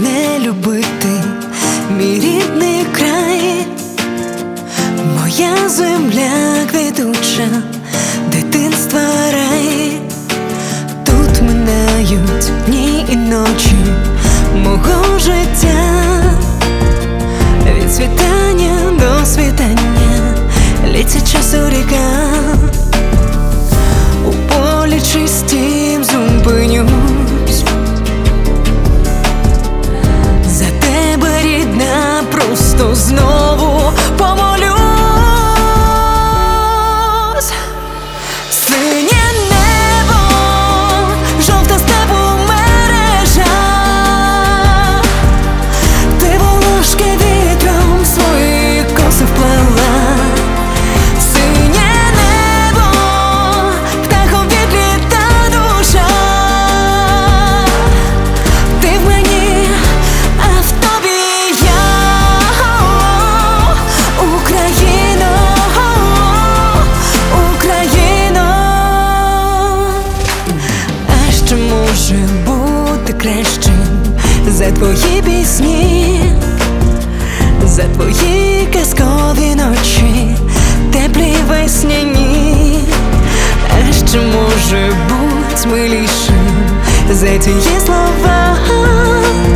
не любити мій рідний край, моя земля квітуча, дитинства рай. Тут минають дні і ночі мого життя, від світання до світання лється часу ріка. У полі чистім зупинюсь, за тебе, рідна, просто знову помолюсь. Синє небо, жовта степу мережа, ти волошки вітром свої коси вплела. Синє небо, птахом відліта душа, ти в мені, а в тобі я. Україно, Україно, а що може бути кращим за твої пісні, за твої казкові ночі, теплі весняні? А що може бути милішим за ті слова?